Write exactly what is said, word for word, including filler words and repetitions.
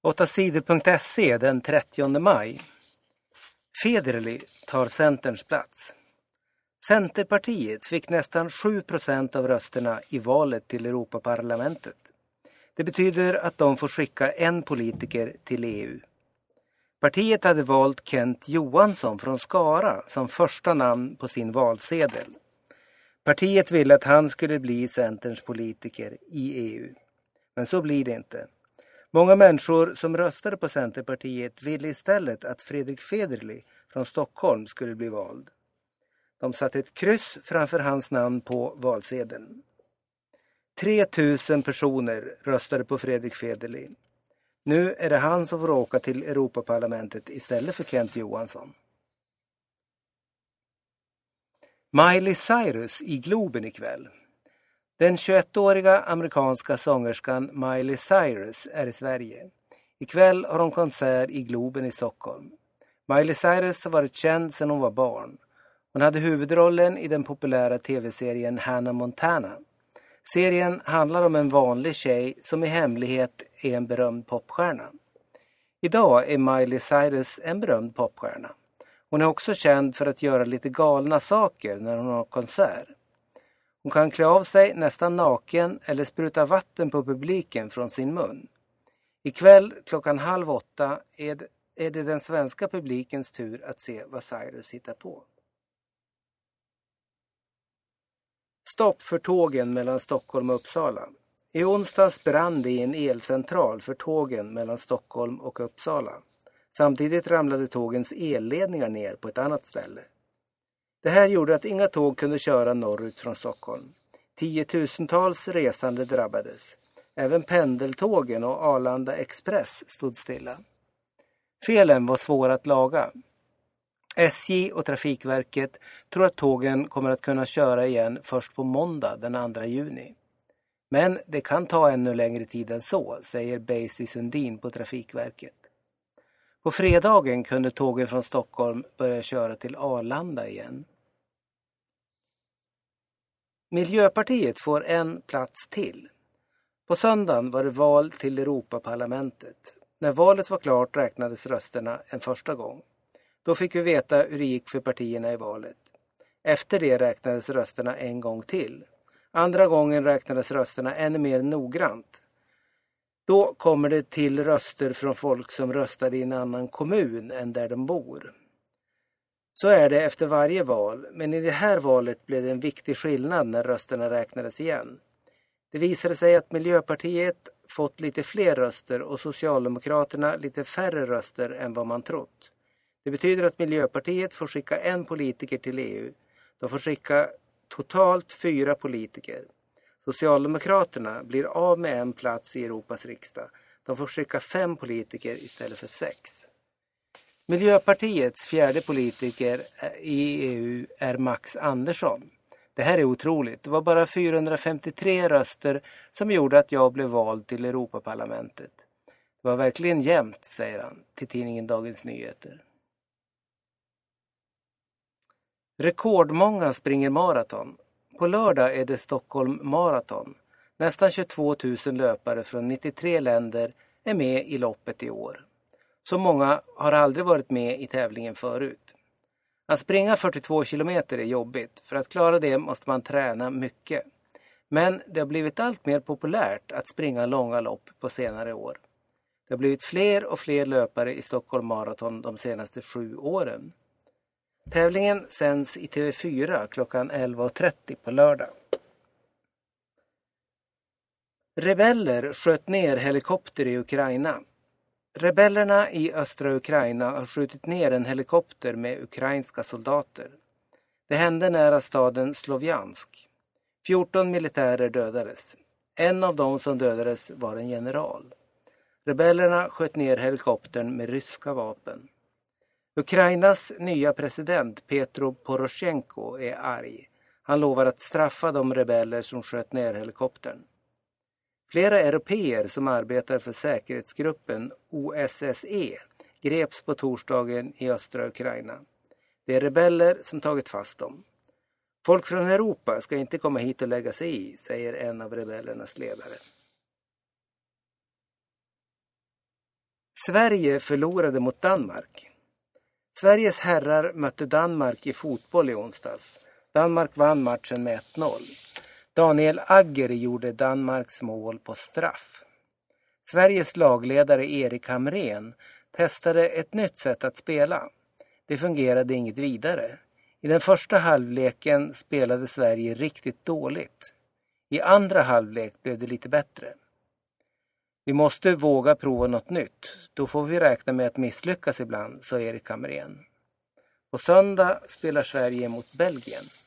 åtta sidor punkt se den trettionde maj. Federley tar Centerns plats. Centerpartiet fick nästan sju procent av rösterna i valet till Europaparlamentet. Det betyder att de får skicka en politiker till E U. Partiet hade valt Kent Johansson från Skara som första namn på sin valsedel. Partiet ville att han skulle bli Centerns politiker i E U. Men så blir det inte. Många människor som röstade på Centerpartiet ville istället att Fredrik Federley från Stockholm skulle bli vald. De satte ett kryss framför hans namn på valsedeln. tre tusen personer röstade på Fredrik Federley. Nu är det han som får åka till Europaparlamentet istället för Kent Johansson. Miley Cyrus i Globen ikväll. Den tjugoettåriga amerikanska sångerskan Miley Cyrus är i Sverige. Ikväll har hon konsert i Globen i Stockholm. Miley Cyrus har varit känd sedan hon var barn. Hon hade huvudrollen i den populära tv-serien Hannah Montana. Serien handlar om en vanlig tjej som i hemlighet är en berömd popstjärna. Idag är Miley Cyrus en berömd popstjärna. Hon är också känd för att göra lite galna saker när hon har konsert. Hon kan klä av sig nästan naken eller spruta vatten på publiken från sin mun. Ikväll klockan halv åtta är det, är det den svenska publikens tur att se vad Cyrus hittar på. Stopp för tågen mellan Stockholm och Uppsala. I onsdags brann det i en elcentral för tågen mellan Stockholm och Uppsala. Samtidigt ramlade tågens elledningar ner på ett annat ställe. Det här gjorde att inga tåg kunde köra norrut från Stockholm. Tiotusentals resande drabbades. Även pendeltågen och Arlanda Express stod stilla. Felen var svåra att laga. S J och Trafikverket tror att tågen kommer att kunna köra igen först på måndag den andra juni. Men det kan ta ännu längre tid än så, säger Basie Sundin på Trafikverket. På fredagen kunde tågen från Stockholm börja köra till Arlanda igen. Miljöpartiet får en plats till. På söndagen var det val till Europaparlamentet. När valet var klart räknades rösterna en första gång. Då fick vi veta hur det gick för partierna i valet. Efter det räknades rösterna en gång till. Andra gången räknades rösterna ännu mer noggrant. Då kommer det till röster från folk som röstade i en annan kommun än där de bor. Så är det efter varje val, men i det här valet blev det en viktig skillnad när rösterna räknades igen. Det visade sig att Miljöpartiet fått lite fler röster och Socialdemokraterna lite färre röster än vad man trott. Det betyder att Miljöpartiet får skicka en politiker till E U. De får skicka totalt fyra politiker. Socialdemokraterna blir av med en plats i Europas riksdag. De får skicka fem politiker istället för sex. Miljöpartiets fjärde politiker i E U är Max Andersson. Det här är otroligt. Det var bara fyrahundrafemtiotre röster som gjorde att jag blev vald till Europaparlamentet. Det var verkligen jämnt, säger han till tidningen Dagens Nyheter. Rekordmånga springer maraton. På lördag är det Stockholm Marathon. Nästan tjugotvå tusen löpare från nittiotre länder är med i loppet i år. Så många har aldrig varit med i tävlingen förut. Att springa fyrtiotvå kilometer är jobbigt. För att klara det måste man träna mycket. Men det har blivit allt mer populärt att springa långa lopp på senare år. Det har blivit fler och fler löpare i Stockholm Marathon de senaste sju åren. Tävlingen sänds i T V fyra klockan elva och trettio på lördag. Rebeller sköt ner helikopter i Ukraina. Rebellerna i östra Ukraina har skjutit ner en helikopter med ukrainska soldater. Det hände nära staden Slovjansk. fjorton militärer dödades. En av dem som dödades var en general. Rebellerna sköt ner helikoptern med ryska vapen. Ukrainas nya president Petro Poroshenko är arg. Han lovar att straffa de rebeller som sköt ner helikoptern. Flera europeer som arbetar för säkerhetsgruppen O S S E greps på torsdagen i östra Ukraina. Det är rebeller som tagit fast dem. Folk från Europa ska inte komma hit och lägga sig i, säger en av rebellernas ledare. Sverige förlorade mot Danmark. Sveriges herrar mötte Danmark i fotboll i onsdags. Danmark vann matchen med ett noll. Daniel Agger gjorde Danmarks mål på straff. Sveriges lagledare Erik Hamrén testade ett nytt sätt att spela. Det fungerade inget vidare. I den första halvleken spelade Sverige riktigt dåligt. I andra halvlek blev det lite bättre. Vi måste våga prova något nytt. Då får vi räkna med att misslyckas ibland, sa Erik Hamrén. På söndag spelar Sverige mot Belgien.